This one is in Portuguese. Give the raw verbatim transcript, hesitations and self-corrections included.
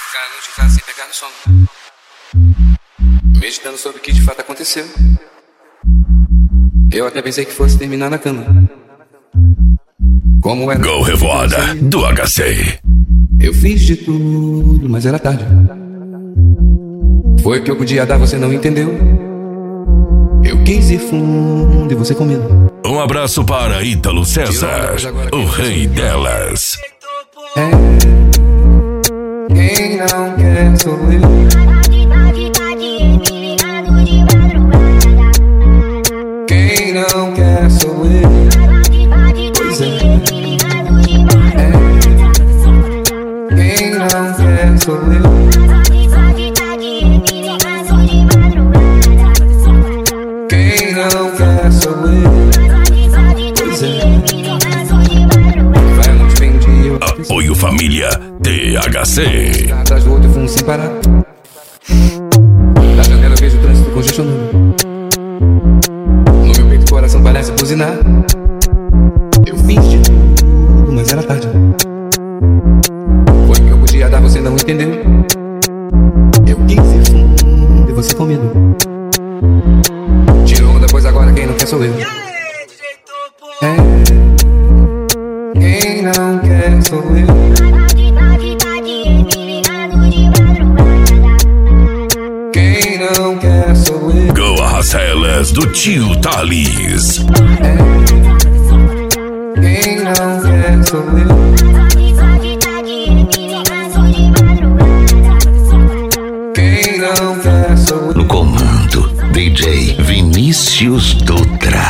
ficando de casa sem pegar no sono, meditando sobre o que de fato aconteceu. Eu até pensei que fosse terminar na cama. Como era Go Revoada do H C. Eu fiz de tudo, mas era tarde. Foi o que eu podia dar, você não entendeu. Eu quis ir fundo e você com medo. Um abraço para Ítalo César, o rei delas. É, quem não quer sou eu. Quem não quer sou eu. Pois é. É, quem não quer sou eu. Quem não quer sou eu. Pois é. Vai onde vem o dia. Apoio Família T H C. Atrás do outro eu fumo sem parar. Da janela eu vejo o trânsito congestionando. No meu peito o coração parece buzinar. Eu fiz de tudo, mas era tarde. Foi o que eu podia dar, você não entendeu. Eu quis ir fundo e você com medo. Tirou onda, pois agora quem não quer sou eu. É, quem não quer sou eu. Quem não quer sou eu. Go Arrasta Elas do tio Thales. É, quem não quer sou eu. Quem não quer sou eu. No comando, D J Vinícius Dutra.